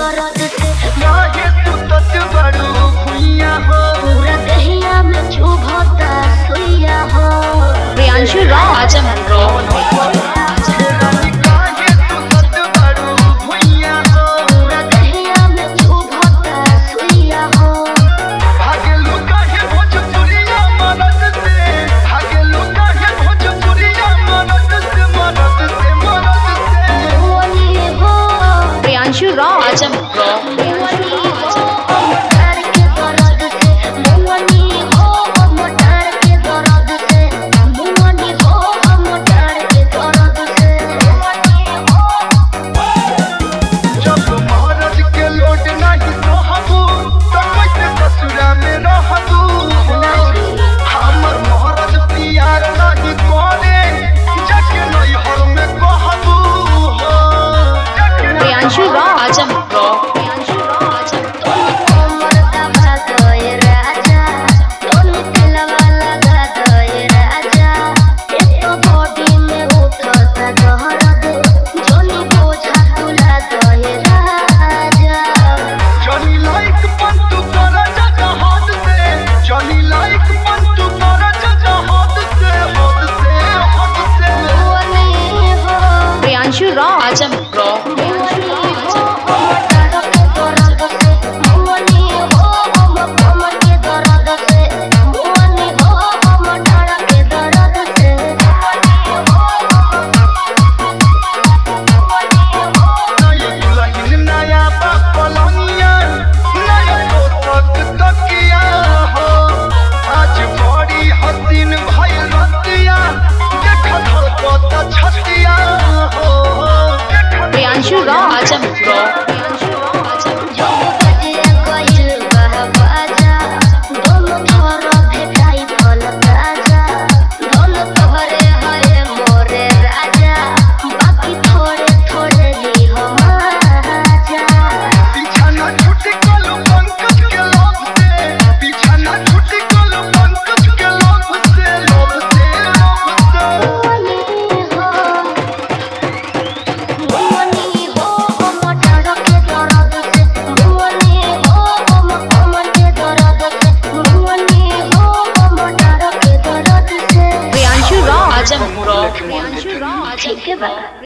दर्द से लागे तू तत बड़ू भुइया हो पूरा दहिया में चुभता सुइया हो। प्रियांशु राव आजमन रानी काहे तू तत बड़ू भुइया हो पूरा दहिया में चुभता सुइया हो। भागेलू काहे भोजपुरिया मरद से भागेलू काहे भोजपुरिया मरद से मरद से मरद से मुअनी हो प्रियांशु राव आजमन मुअनी हो मोटार के दर्द से मुअनी हो मोटार के दर्द से मुअनी हो मोटार के दर्द से मुअनी हो। जब महाराज के लोट नहीं सहबू तो कैसे ससुरा में रहबू हमर महाराज प्यार नहीं करे जाके नैहर में कहबू हो प्रियांशु राव आजमन कमर दबा दे राजा तोनी दिलवा लगा दे राजा एक तो बॉडी में उठता दर्द जोनी बोझा तुला दे राजा। जॉनी लाइक पंतु करा जा हाथ से जॉनी लाइक पंतु करा जा हाथ से हाथ से हाथ से मुअनी हो प्रियांशु राव आजमन मुअनी हो मोटार के दर्द से मुअनी हो कमर के दर्द से मुअनी हो मोटार के दर्द से मुअनी हो। नया दुल्हन नया पलंगिया नया तोतक तकिया हो आज बड़ी हसीन भाई रतिया देखा धड़कता छतिया हो प्रियांशु राव आजमन जब बजे गइल बा बाजा दोनों थोर भेटाई फल ताजा दोनों तोहरे हरे मोरे राजा बाकी थोड़े थोड़े ली हम आजा। पीछा ना छूटी कल पंकज के लोभ से पीछा ना छूटी कल पंकज के लोभ से लोभ से लोभ से मुअनी हो मोटार के दर्द से मुअनी हो कमर के दर्द से मुअनी हो मोटार के दर्द से। प्रियांशु राव आजमन ठीक है बा।